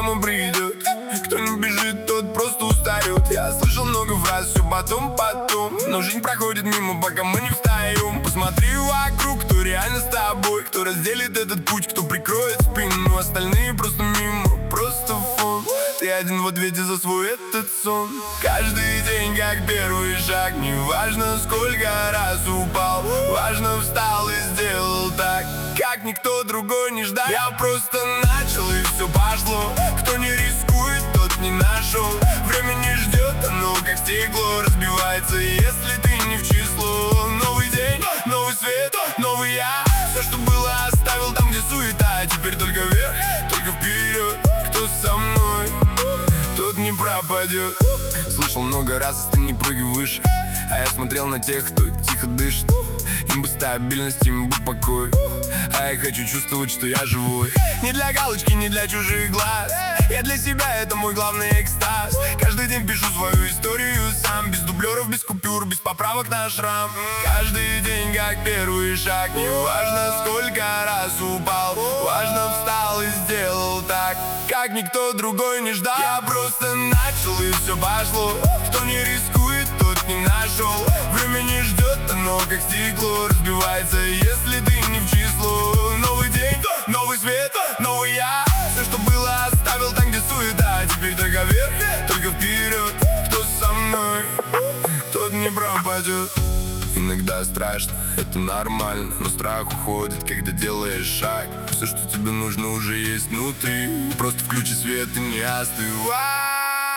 само придет. Кто не бежит, тот просто устает. Я слышал много фраз, все потом. Но жизнь проходит мимо, пока мы не встаем. Посмотри вокруг, кто реально с тобой, кто разделит этот путь, кто прикроет спину. Остальные просто мимо, просто фон. Ты один в ответе за свой этот сон. Каждый день как первый шаг. Не важно, сколько раз упал, важно, встал и сделал так, как никто другой не ждал. Я просто начал и все пошло. Кто не рискует, тот не нашел. Время не ждет, оно как стекло разбивается, если ты не в число. Новый день, новый свет, новый я. Все, что было, оставил там, где суета. Теперь только вверх, только вперед. Кто со мной, тот не пропадет. Слышал много раз, если не прыгай выше. А я смотрел на тех, кто тихо дышит. Им бы стабильность, им бы покой. А я хочу чувствовать, что я живой. Не для галочки, не для чужих глаз. Я для себя, это мой главный экстаз. Каждый день пишу свою историю сам. Без дублеров, без купюр, без поправок на шрам. Каждый день как первый шаг. Не важно, сколько раз упал, важно, встал и сделал так, как никто другой не ждал. Я просто начал и все пошло. Кто не рискует, тот не нашел. Время не ждет, оно как стекло разбивается, если ты не в число. Новый день, новый свет, новый я. Все, что было, оставил там, где суета. Теперь только вверх, только вперед. Кто со мной, тот не пропадет. Иногда страшно, это нормально, но страх уходит, когда делаешь шаг. Все, что тебе нужно, уже есть внутри. Просто включи свет и не остывай.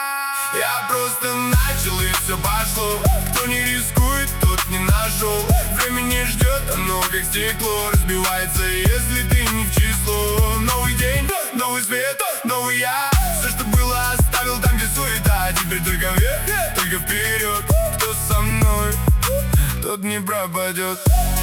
Я просто начал и все пошло. Кто не рискует, тот не нашел. Время не ждет, оно как стекло разбивается, если ты не в число. Новый день, новый свет, новый я. Все, что было, оставил там, где суета. Теперь только вверх, только вперед. Кто со мной, тот не пропадет.